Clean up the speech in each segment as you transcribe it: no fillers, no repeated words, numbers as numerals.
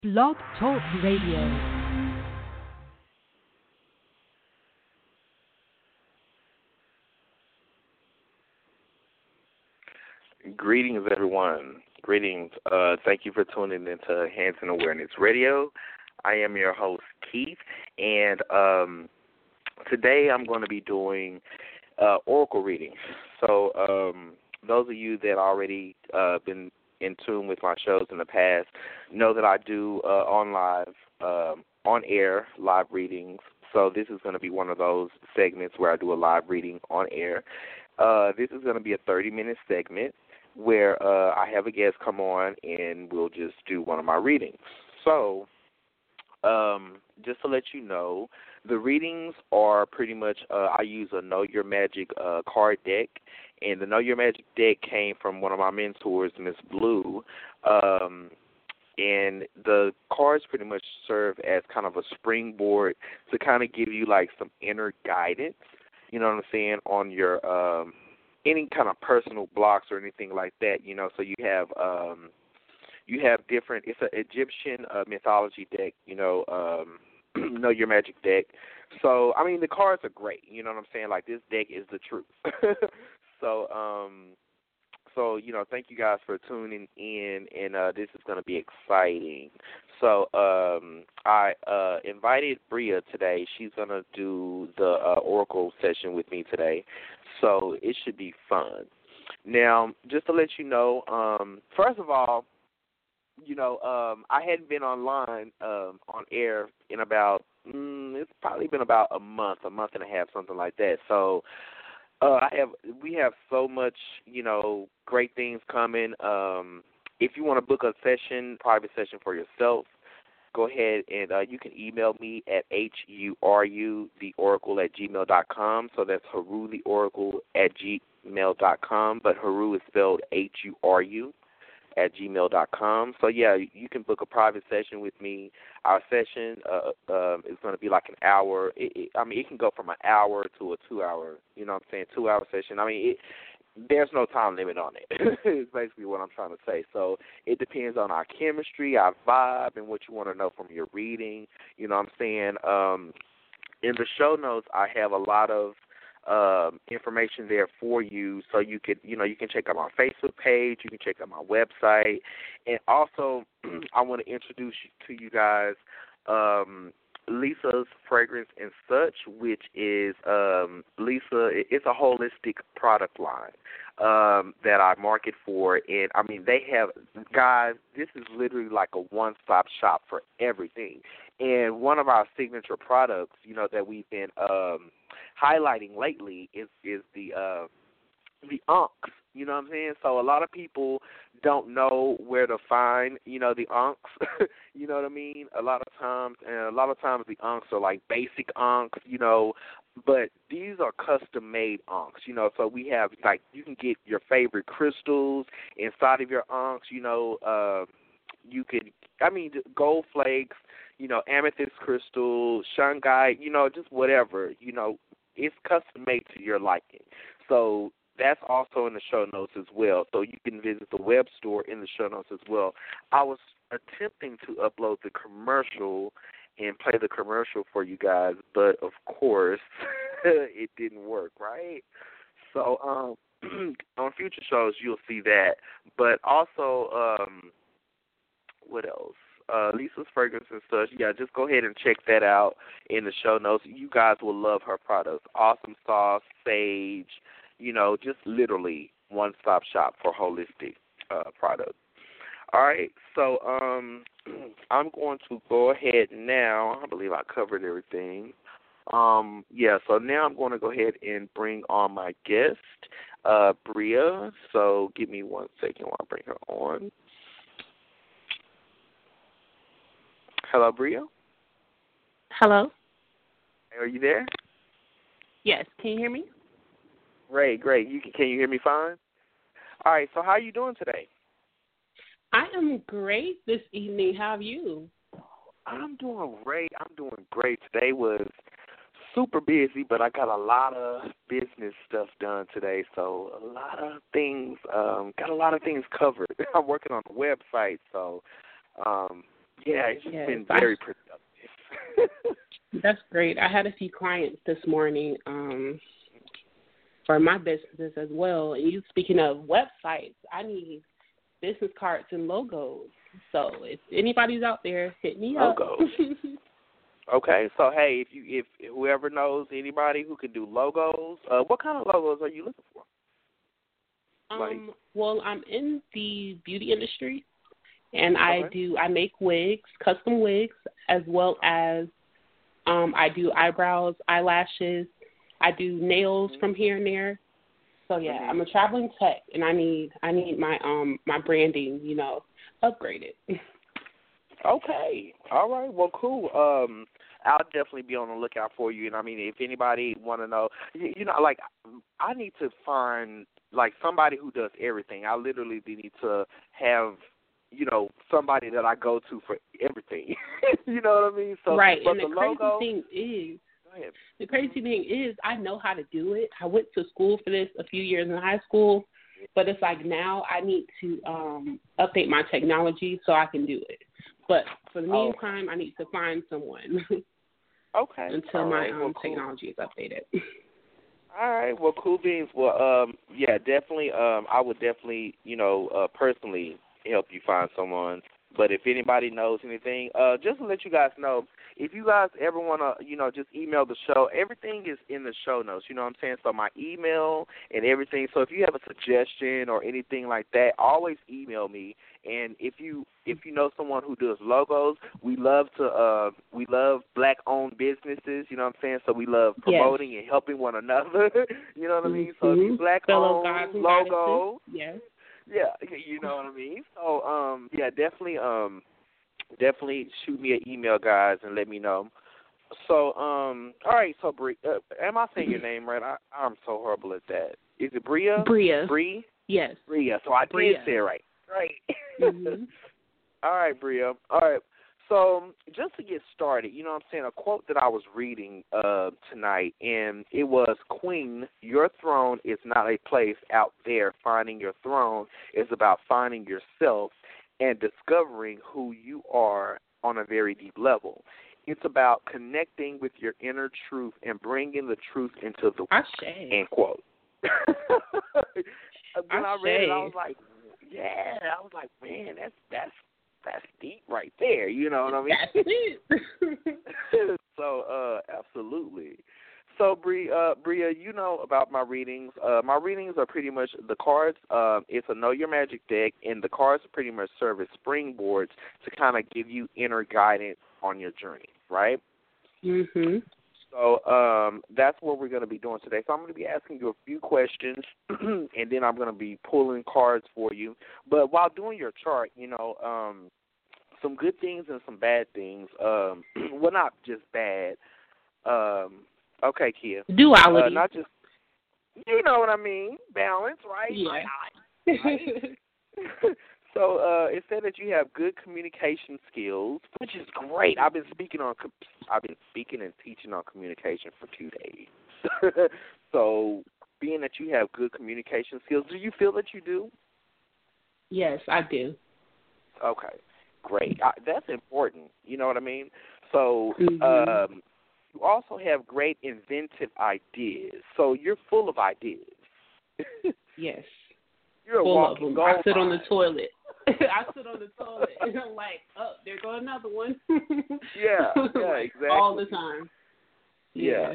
Blog Talk Radio. Greetings, everyone. Greetings. Thank you for tuning into Hanson Awareness Radio. I am your host, Keith, and today I'm going to be doing oracle readings. So those of you that already been in tune with my shows in the past know that I do on-air live readings. So this is going to be one of those segments where I do a live reading on air. This is going to be a 30-minute segment where I have a guest come on and we'll just do one of my readings. So just to let you know, the readings are pretty much, I use a Know Your Magic card deck, and the Know Your Magic deck came from one of my mentors, Miss Blue, and the cards pretty much serve as kind of a springboard to kind of give you like some inner guidance, you know what I'm saying, on your any kind of personal blocks or anything like that, you know. So you have different, it's an Egyptian mythology deck, you know, Know Your Magic deck. So, I mean, the cards are great, you know what I'm saying? Like, this deck is the truth. So, you know, thank you guys for tuning in, and this is going to be exciting. So, I invited Bria today. She's going to do the oracle session with me today, so it should be fun. Now, just to let you know, first of all, you know, I hadn't been online on air in about, it's probably been about a month and a half, something like that. So we have so much, you know, great things coming. If you want to book a session, private session for yourself, go ahead and you can email me at hurutheoracle@gmail.com. So that's hurutheoracle@gmail.com, but Huru is spelled HURU@gmail.com. So, yeah, you can book a private session with me. Our session is going to be like an hour. I mean, it can go from an hour to a 2-hour, you know what I'm saying, 2-hour session. I mean, there's no time limit on it. It's basically what I'm trying to say. So it depends on our chemistry, our vibe, and what you want to know from your reading. You know what I'm saying? In the show notes, I have a lot of information there for you, so you can check out my Facebook page, you can check out my website, and also I want to introduce to you guys Lisa's Fragrance and Such, which is Lisa. It's a holistic product line that I market for, and I mean they have, guys, this is literally like a one-stop shop for everything. And one of our signature products, you know, that we've been highlighting lately is the Unks. You know what I'm saying? So a lot of people don't know where to find, you know, the Unks. You know what I mean? A lot of times the Unks are like basic Unks, you know, but these are custom-made Unks, you know. So we have, like, you can get your favorite crystals inside of your Unks, you know. You could, I mean, gold flakes, you know, amethyst crystal, shungite, you know, just whatever, you know. It's custom made to your liking. So that's also in the show notes as well. So you can visit the web store in the show notes as well. I was attempting to upload the commercial and play the commercial for you guys, but of course it didn't work, right? So on future shows you'll see that. But also, what else? Lisa's Fragrance and Such. Yeah, just go ahead and check that out in the show notes. You guys will love her products. Awesome Sauce, Sage, you know, just literally one-stop shop for holistic products. All right, so I'm going to go ahead now. I believe I covered everything. Yeah, so now I'm going to go ahead and bring on my guest, Bria. So give me 1 second while I bring her on. Hello, Bria. Hello? Are you there? Yes. Can you hear me? Great. Can you hear me fine? All right, so how are you doing today? I am great this evening. How are you? I'm doing great. Today was super busy, but I got a lot of business stuff done today, so got a lot of things covered. I'm working on the website, so Yeah, it's just Yes, been very productive. that's great. I had a few clients this morning for my businesses as well. And you speaking of websites, I need business cards and logos. So if anybody's out there, hit me up. Logos. Okay, so hey, if whoever knows anybody who can do logos, what kind of logos are you looking for? Well, I'm in the beauty industry, and Okay. I make wigs, custom wigs, as well as I do eyebrows, eyelashes. I do nails from here and there. So yeah, I'm a traveling tech, and I need my my branding, upgraded. Okay. All right. Well, cool. I'll definitely be on the lookout for you. And I mean, if anybody want to know, like I need to find like somebody who does everything. I literally need to have, somebody that I go to for everything. You know what I mean? So, right. But And the logo, crazy thing is, go ahead. the crazy thing is, I know how to do it. I went to school for this a few years in high school, but it's like now I need to update my technology so I can do it. But for the meantime, I need to find someone Okay. until All my right. Well, cool. technology is updated. All right. Well, cool beans. Well, yeah, definitely. I would definitely, personally help you find someone. But if anybody knows anything, just to let you guys know, if you guys ever want to, just email the show, everything is in the show notes. You know what I'm saying? So my email and everything. So if you have a suggestion or anything like that, always email me. And if you know someone who does logos, we love black-owned businesses. You know what I'm saying? So we love promoting and helping one another. You know what I mean? So if you black-owned logo, yes. Yeah, you know what I mean? So, yeah, definitely shoot me an email, guys, and let me know. So, all right, so, Bree, am I saying your name right? I'm so horrible at that. Is it Bria? Bria. Bree? Yes. Bria, so I Bria. did say it right. Right. Mm-hmm. All right, Bria. All right. So just to get started, you know what I'm saying, a quote that I was reading tonight, and it was, Queen, your throne is not a place out there. Finding your throne is about finding yourself and discovering who you are on a very deep level. It's about connecting with your inner truth and bringing the truth into the world, end quote. When I read it, I was like, yeah. I was like, man, that's deep right there. You know what I mean? That's it. So, absolutely. So, Bria, you know about my readings. My readings are pretty much the cards. It's a Know Your Magic deck, and the cards pretty much serve as springboards to kind of give you inner guidance on your journey, right? Mm-hmm. So that's what we're going to be doing today. So I'm going to be asking you a few questions, and then I'm going to be pulling cards for you. But while doing your chart, some good things and some bad things. Well, not just bad. Okay, Kia. Duality. Not just, you know what I mean, balance, right? Yeah. Right. So it said that you have good communication skills, which is great. I've been speaking and teaching on communication for 2 days. So being that you have good communication skills, do you feel that you do? Yes, I do. Okay, great. That's important. You know what I mean? So you also have great inventive ideas. So you're full of ideas. Yes. You're a full walking of them. gold I sit on the mine. toilet. I sit on the toilet and I'm like, oh, there go another one. Yeah, like, exactly. all the time. Yeah.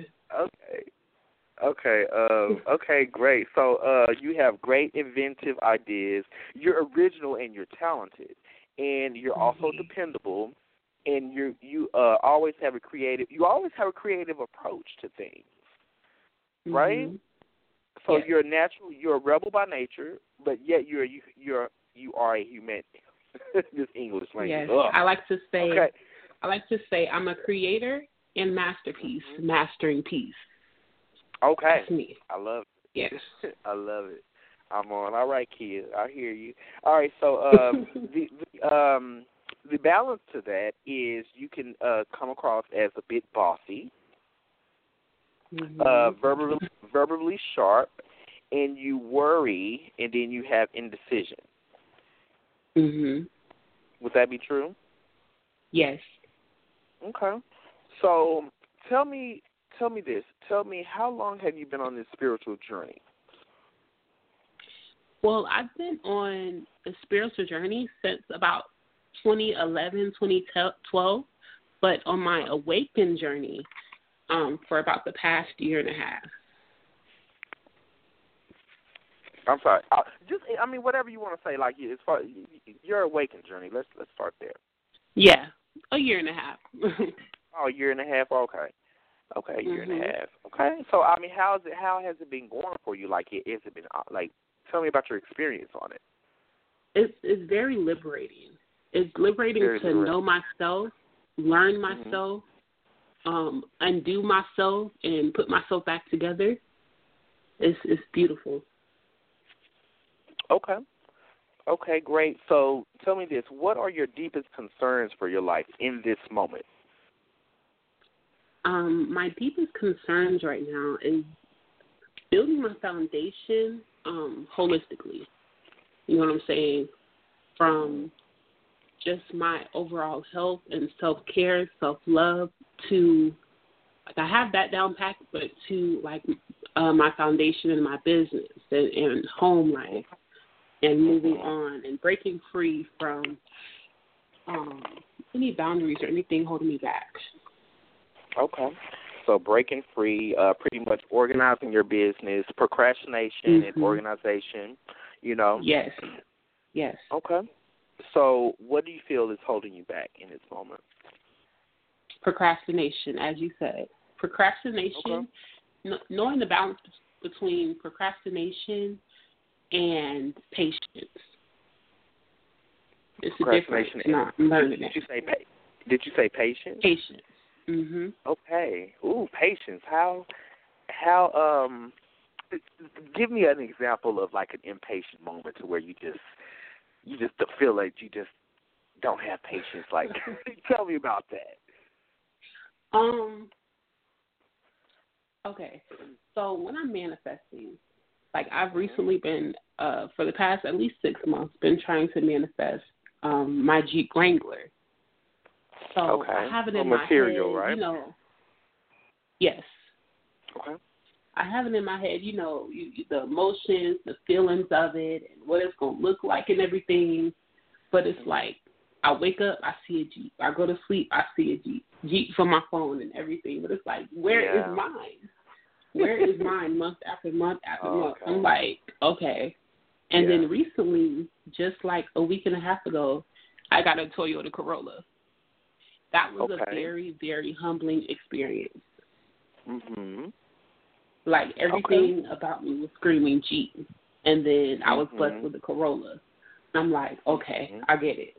Okay. Okay, great. So you have great inventive ideas. You're original and you're talented, and you're also dependable, and you always have a creative. You always have a creative approach to things, right? So you're natural. You're a rebel by nature, but yet you are a human. This English language. Yes, Ugh. I like to say. Okay. I like to say I'm a creator and masterpiece, mastering peace. Okay. That's me. I love it. Yes. I love it. I'm on. All right, kid. I hear you. All right. So the balance to that is you can come across as a bit bossy, verbally sharp, and you worry, and then you have indecision. Would that be true? Yes. Okay. So tell me this. Tell me, how long have you been on this spiritual journey? Well, I've been on a spiritual journey since about 2011, 2012, but on my awakened journey for about the past year and a half. I'm sorry. Whatever you want to say. Like, as far your awakened journey. Let's start there. Yeah, a year and a half. Oh, a year and a half. Okay. Okay, a year and a half. Okay. So, how has it been going for you? Like, has it been like? Tell me about your experience on it. It's very liberating. It's liberating to know myself, learn myself, undo myself, and put myself back together. It's beautiful. Okay. Okay, great. So tell me this. What are your deepest concerns for your life in this moment? My deepest concerns right now is building my foundation holistically. You know what I'm saying? From just my overall health and self-care, self-love to, like, I have that down packed, but to, like, my foundation in my business and home life and moving on and breaking free from any boundaries or anything holding me back. Okay. So breaking free, pretty much organizing your business, procrastination and organization, Yes. Yes. Okay. So what do you feel is holding you back in this moment? Procrastination, as you said. Procrastination, knowing the balance between procrastination and patience. It's a difference. I'm learning it. Did you say patience? Patience. Mhm. Okay. Ooh, patience. How give me an example of like an impatient moment to where you just feel like you just don't have patience. Like, tell me about that. Okay. So when I'm manifesting, like I've recently been, for the past at least 6 months, been trying to manifest my Jeep Wrangler. So I have it in my material, head, right? Yes. Okay. I have it in my head, the emotions, the feelings of it, and what it's going to look like and everything. But it's like, I wake up, I see a Jeep. I go to sleep, I see a Jeep. Jeep from my phone and everything. But it's like, where is mine? Where is mine month after month after month? I'm like, okay. And then recently, just like a week and a half ago, I got a Toyota Corolla. That was a very, very humbling experience. Mhm. Like, everything about me was screaming Jeep. And then I was blessed with a Corolla. I'm like, okay, I get it.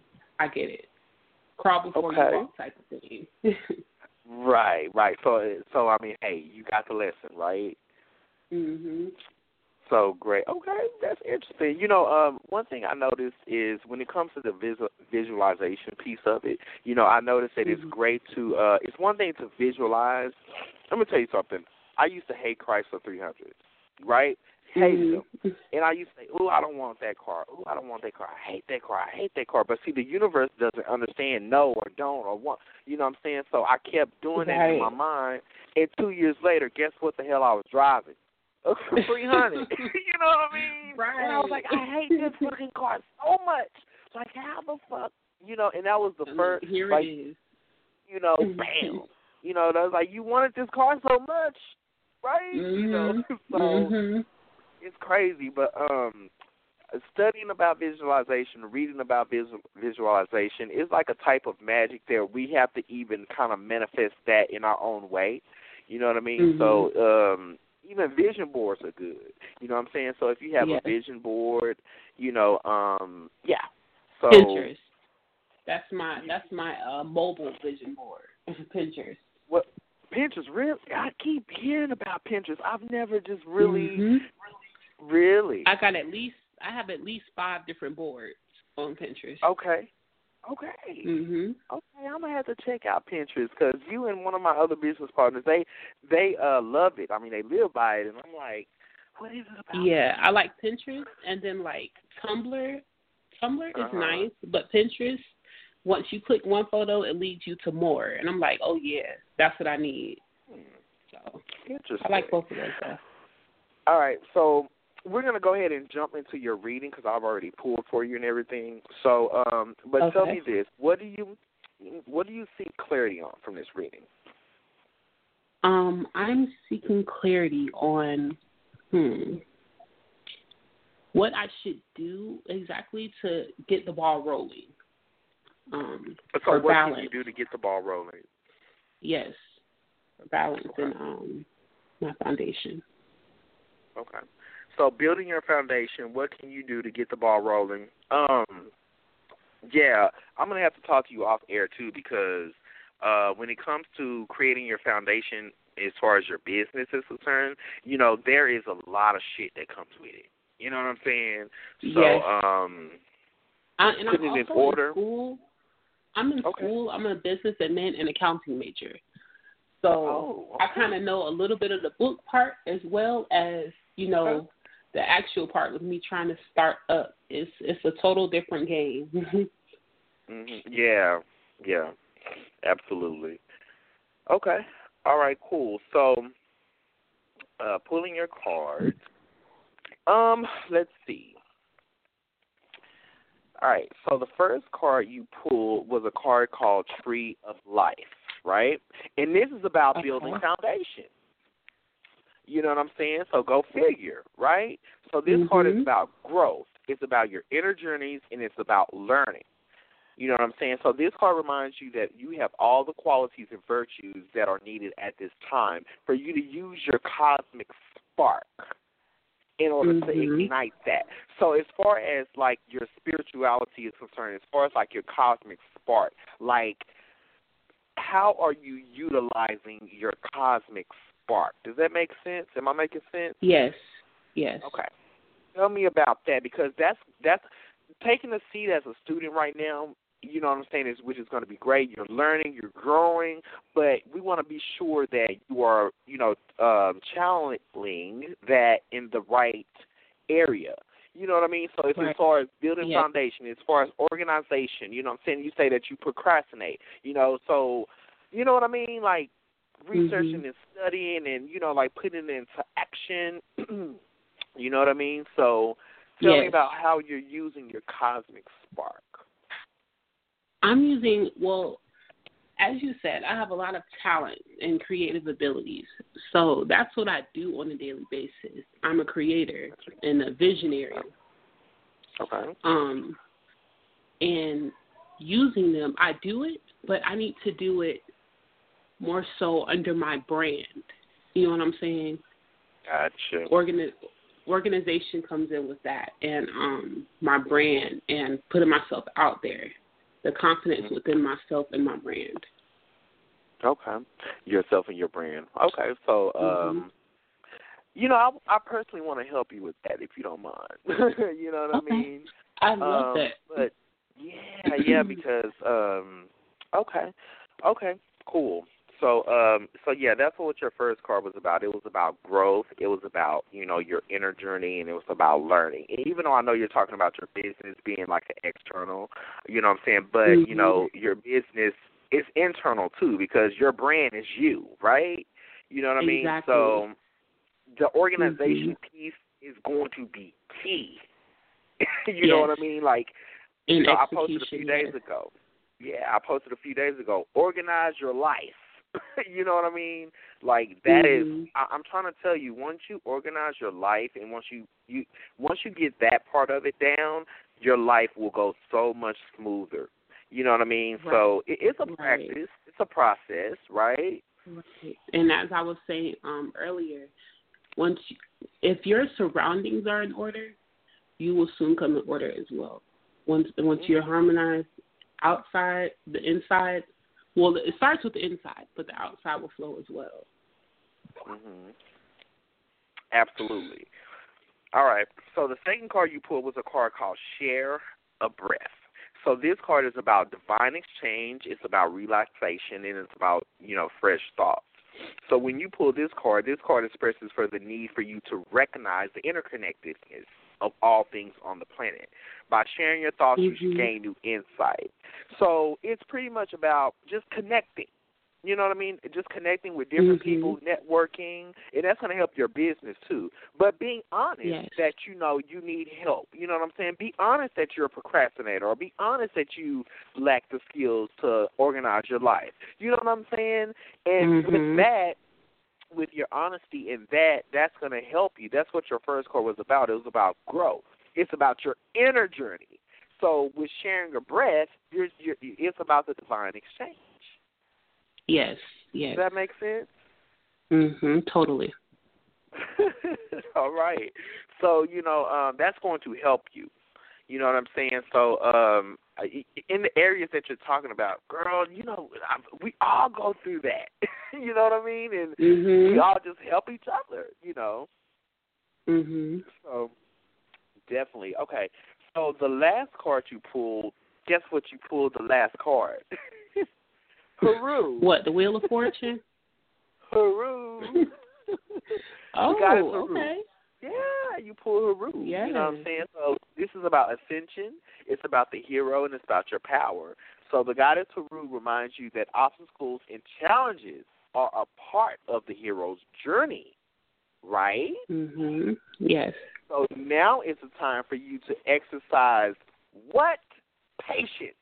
Crawl before you walk type of thing. Right. So hey, you got the lesson, right? Mhm. So great. Okay, that's interesting. One thing I noticed is when it comes to the visualization piece of it, I noticed that it's great to. It's one thing to visualize. Let me tell you something. I used to hate Chrysler 300s, right? Hated them. And I used to say, I don't want that car. I don't want that car. I hate that car. But see, the universe doesn't understand no or don't or want. You know what I'm saying? So I kept doing that in my mind. And 2 years later, guess what the hell I was driving? A 300. You know what I mean? Right. And I was like, I hate this fucking car so much. Like, how the fuck? And that was the first. Here like, it is. Bam. That was like, you wanted this car so much, right? So it's crazy. But studying about visualization, reading about visualization is like a type of magic there. We have to even kind of manifest that in our own way. You know what I mean? So even vision boards are good. You know what I'm saying? So if you have a vision board, So Pinterest. That's my mobile vision board. Pinterest. What? Pinterest, really? I keep hearing about Pinterest. I've never just really. I have at least 5 different boards on Pinterest. Okay. Okay, I'm gonna have to check out Pinterest because you and one of my other business partners, they love it. I mean, they live by it, and I'm like, what is it about? Yeah, I like Pinterest, and then like Tumblr. Tumblr is nice, but Pinterest, once you click one photo, it leads you to more. And I'm like, oh, yeah, that's what I need. So Interesting. I like both of those stuff. All right, so we're going to go ahead and jump into your reading because I've already pulled for you and everything. So, but Okay. tell me this. What do you seek clarity on from this reading? I'm seeking clarity on what I should do exactly to get the ball rolling. So what can you do to get the ball rolling? Yes, for balance and my foundation. Okay. So building your foundation, what can you do to get the ball rolling? Yeah, I'm going to have to talk to you off air too because when it comes to creating your foundation as far as your business is concerned, you know, there is a lot of shit that comes with it. You know what I'm saying? So, yes. And putting it in order. In school. I'm in school. I'm a business admin and accounting major. So I kind of know a little bit of the book part as well as, you know, the actual part with me trying to start up. It's a total different game. Yeah, absolutely. Okay. All right, cool. So, pulling your cards. Let's see. All right, so the first card you pulled was a card called Tree of Life, right? And this is about building foundation. You know what I'm saying? So go figure, right? So this card is about growth. It's about your inner journeys, and it's about learning. You know what I'm saying? So this card reminds you that you have all the qualities and virtues that are needed at this time for you to use your cosmic spark in order to ignite that. So as far as, like, your spirituality is concerned, as far as, like, your cosmic spark, like, how are you utilizing your cosmic spark? Does that make sense? Am I making sense? Yes. Okay. Tell me about that because that's taking a seat as a student right now. You know what I'm saying, which is going to be great. You're learning, you're growing, but we want to be sure that you are, you know, channeling that in the right area. You know what I mean? So it's as far as building foundation, as far as organization, you know what I'm saying? You say that you procrastinate, you know, so, you know what I mean? Like researching and studying and, you know, like putting it into action. You know what I mean? So tell me about how you're using your cosmic spark. I'm using, well, as you said, I have a lot of talent and creative abilities. So that's what I do on a daily basis. I'm a creator and a visionary. Okay. And using them, I do it, but I need to do it more so under my brand. You know what I'm saying? Gotcha. Organization comes in with that, and my brand and putting myself out there. The confidence within myself and my brand. Okay. Yourself and your brand. Okay. So, you know, I personally want to help you with that if you don't mind. You know what I mean? I love that. But, yeah, because, okay, cool. So yeah, that's what your first card was about. It was about growth. It was about, you know, your inner journey, and it was about learning. And even though I know you're talking about your business being like an external, you know what I'm saying, but, you know, your business is internal too because your brand is you, right? You know what I mean? So the organization piece is going to be key. You know what I mean? Like, you know, I posted a few days ago. Yeah, I posted a few days ago. Organize your life. You know what I mean? Like that is. I'm trying to tell you. Once you organize your life, and once you get that part of it down, your life will go so much smoother. You know what I mean? Right. So it's a practice. It's a process, right? And as I was saying earlier, if your surroundings are in order, you will soon come in order as well. Once you're harmonized outside, the inside. Well, it starts with the inside, but the outside will flow as well. Absolutely. All right. So the second card you pulled was a card called Share a Breath. So this card is about divine exchange. It's about relaxation, and it's about, you know, fresh thoughts. So when you pull this card expresses for the need for you to recognize the interconnectedness of all things on the planet. By sharing your thoughts, you gain new insight. So it's pretty much about just connecting. You know what I mean? Just connecting with different people, networking, and that's going to help your business too. But being honest that you know you need help. You know what I'm saying? Be honest that you're a procrastinator, or be honest that you lack the skills to organize your life. You know what I'm saying? And with that, with your honesty in that, that's going to help you. That's what your first call was about. It was about growth. It's about your inner journey. So with sharing a breath, it's about the divine exchange. Yes. Does that make sense? Totally. All right. So, that's going to help you. You know what I'm saying? So, in the areas that you're talking about, girl, we all go through that. You know what I mean? And we all just help each other, So, definitely. Okay. So, the last card you pulled, guess what you pulled the last card? Haru. What, the Wheel of Fortune? Haru. Okay. Yeah, you pull Haru. Yes. You know what I'm saying? So this is about ascension, it's about the hero, and it's about your power. So the goddess Haru reminds you that obstacles and challenges are a part of the hero's journey, right? Yes. So now it's a time for you to exercise what? Patience.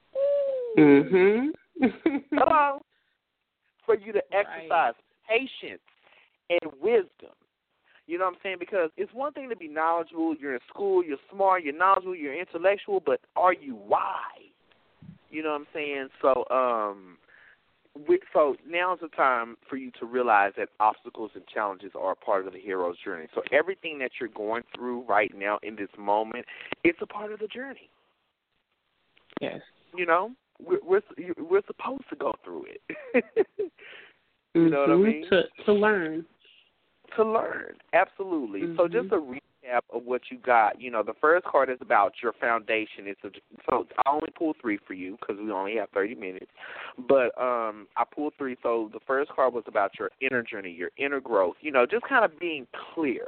Hello. For you to exercise patience and wisdom. You know what I'm saying? Because it's one thing to be knowledgeable. You're in school, you're smart, you're knowledgeable, you're intellectual, but are you wise? You know what I'm saying? So, so now's the time for you to realize that obstacles and challenges are a part of the hero's journey. So everything that you're going through right now in this moment, it's a part of the journey. Yes. We're supposed to go through it. You know what I mean? To learn. To learn, absolutely. So just a recap of what you got. The first card is about your foundation. So I only pulled 3 for you because we only have 30 minutes. But I pulled 3. So the first card was about your inner journey, your inner growth. Just kind of being clear.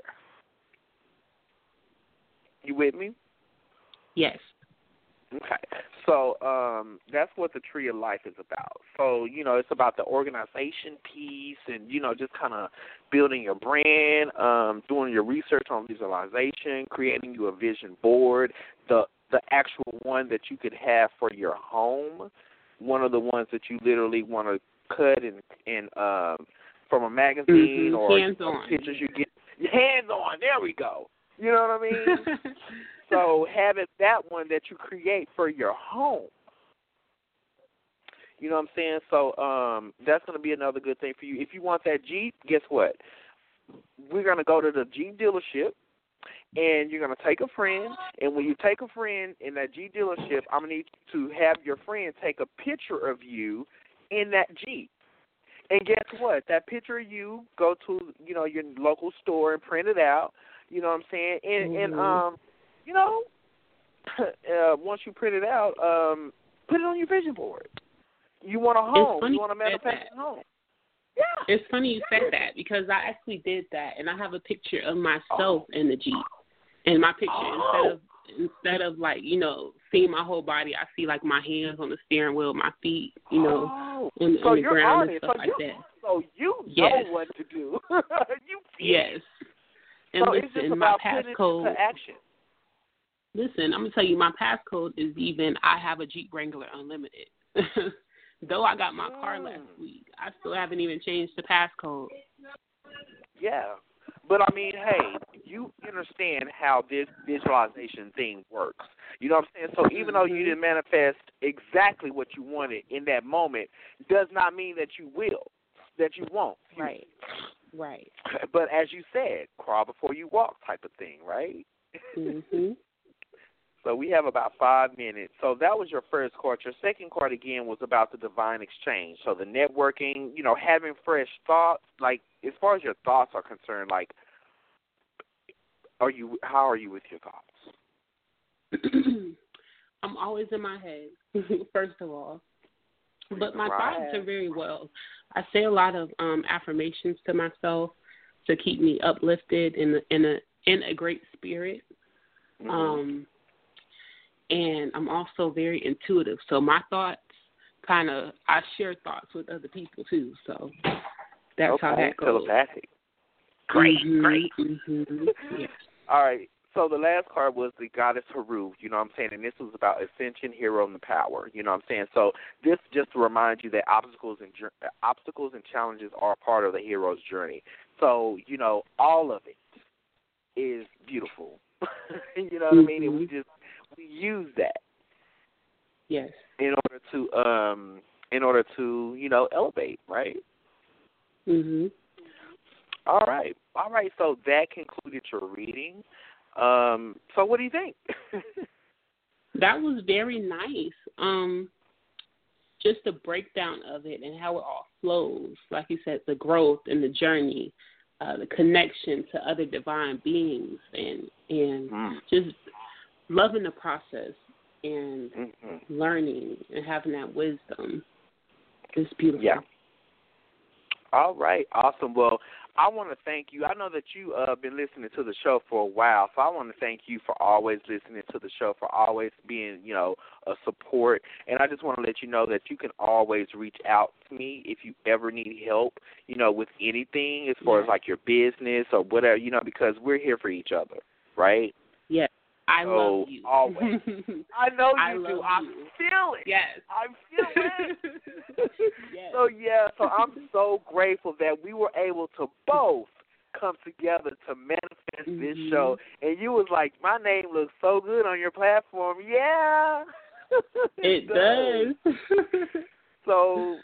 You with me? Yes. Okay. So that's what the Tree of Life is about. So, it's about the organization piece and, just kind of building your brand, doing your research on visualization, creating you a vision board, the actual one that you could have for your home, one of the ones that you literally want to cut and from a magazine or pictures you get. Hands-on, there we go. You know what I mean? So having that one that you create for your home. You know what I'm saying? So that's going to be another good thing for you. If you want that Jeep, guess what? We're going to go to the Jeep dealership, and you're going to take a friend. And when you take a friend in that Jeep dealership, I'm going to need you to have your friend take a picture of you in that Jeep. And guess what? That picture of you, go to, your local store and print it out. You know what I'm saying? And once you print it out, put it on your vision board. You want a home. You want to manifest a home. Yeah. It's funny you said that because I actually did that, and I have a picture of myself in the Jeep. And my picture, instead of like, seeing my whole body, I see like my hands on the steering wheel, my feet, and so the you're ground on and it. stuff like that. So you know what to do. Yes. And so listen, it's just my about putting it passcode. into action. Listen, I'm gonna tell you, my passcode is even. I have a Jeep Wrangler Unlimited. Though I got my car last week, I still haven't even changed the passcode. Yeah, but I mean, hey, you understand how this visualization thing works. You know what I'm saying? So even though you didn't manifest exactly what you wanted in that moment, does not mean that you will, that you won't. Right. But as you said, crawl before you walk type of thing, right? So we have about 5 minutes. So that was your first card. Your second card, again, was about the divine exchange. So the networking, having fresh thoughts. Like, as far as your thoughts are concerned, like, how are you with your thoughts? I'm always in my head, first of all. But my thoughts are very well. I say a lot of affirmations to myself to keep me uplifted in a great spirit. And I'm also very intuitive. So my thoughts I share thoughts with other people too. So that's how that goes. Telepathic. Great. Yes. All right. So the last card was the goddess Haru, you know what I'm saying? And this was about ascension, hero, and the power, you know what I'm saying? So this just to remind you that obstacles and challenges are a part of the hero's journey. So, you know, all of it is beautiful. You know what I mean? And we use that. Yes. In order to, you know, elevate, right? All right. So that concluded your reading. So what do you think? That was very nice. Just the breakdown of it and how it all flows. Like you said, the growth and the journey, the connection to other divine beings, and just loving the process and learning and having that wisdom. It's beautiful. Yeah. All right. Awesome. Well, I want to thank you. I know that you been listening to the show for a while, so I want to thank you for always listening to the show, for always being, you know, a support. And I just want to let you know that you can always reach out to me if you ever need help, you know, with anything as far as like your business or whatever, you know, because we're here for each other, right? Yes. I love you. Always. I know you do. I feel it. Yes. I feel it. Yes. So I'm so grateful that we were able to both come together to manifest this show. And you was like, my name looks so good on your platform. Yeah. It does. So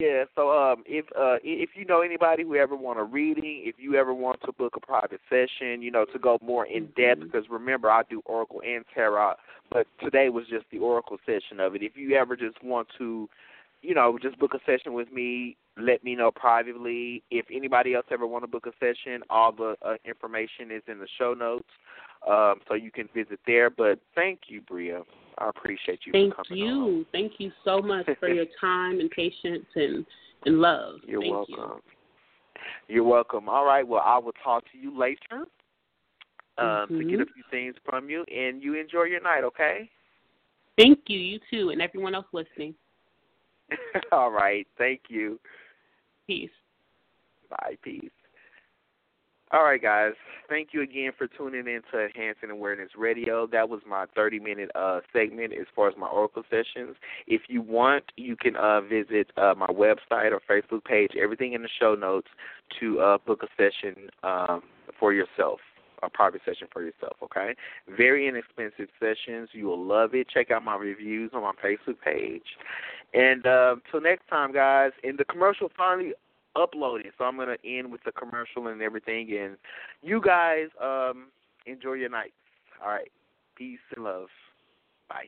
if you know anybody who ever want a reading, if you ever want to book a private session, you know, to go more in depth, because remember I do Oracle and Tarot, but today was just the Oracle session of it. If you ever just want to, you know, just book a session with me, let me know privately. If anybody else ever want to book a session, all the information is in the show notes, so you can visit there. But thank you, Bria. I appreciate you for coming on. Thank you so much for your time and patience and love. You're Thank welcome. You're welcome. All right, well, I will talk to you later to get a few things from you, and you enjoy your night, okay? Thank you. You too, and everyone else listening. All right. Thank you. Peace. Bye. Peace. All right, guys. Thank you again for tuning in to Enhancing Awareness Radio. That was my 30-minute segment as far as my Oracle sessions. If you want, you can visit my website or Facebook page, everything in the show notes, to book a session for yourself, a private session for yourself, okay? Very inexpensive sessions. You will love it. Check out my reviews on my Facebook page. And till next time, guys, and the commercial finally uploaded, so I'm going to end with the commercial and everything. And you guys enjoy your night. All right. Peace and love. Bye.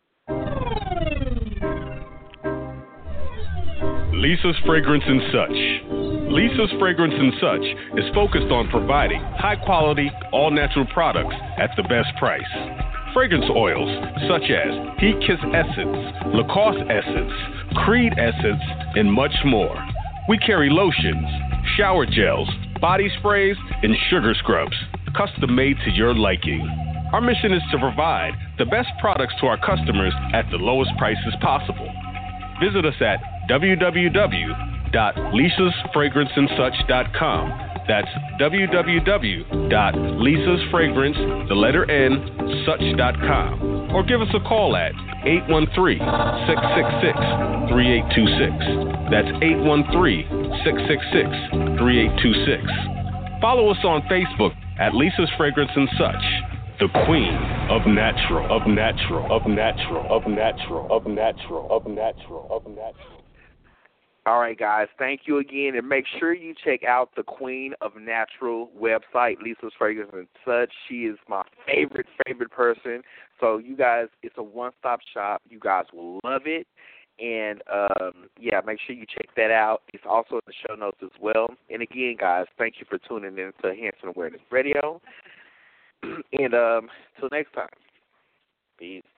Lisa's Fragrance and Such. Lisa's Fragrance and Such is focused on providing high-quality, all-natural products at the best price. Fragrance oils such as Heat Kiss Essence, Lacoste Essence, Creed Essence, and much more. We carry lotions, shower gels, body sprays, and sugar scrubs, custom made to your liking. Our mission is to provide the best products to our customers at the lowest prices possible. Visit us at www.lisasfragranceandsuch.com. That's www.lisasfragrance.such.com. Or give us a call at 813-666-3826. That's 813-666-3826. Follow us on Facebook at Lisa's Fragrance and Such, the queen of natural, of natural, of natural, of natural, of natural, of natural, of natural. All right, guys, thank you again, and make sure you check out the Queen of Natural website, Lisa's Fragrance and Such. She is my favorite person. So you guys, it's a one-stop shop. You guys will love it. And, make sure you check that out. It's also in the show notes as well. And, again, guys, thank you for tuning in to Enhancing Awareness Radio. And till next time, peace.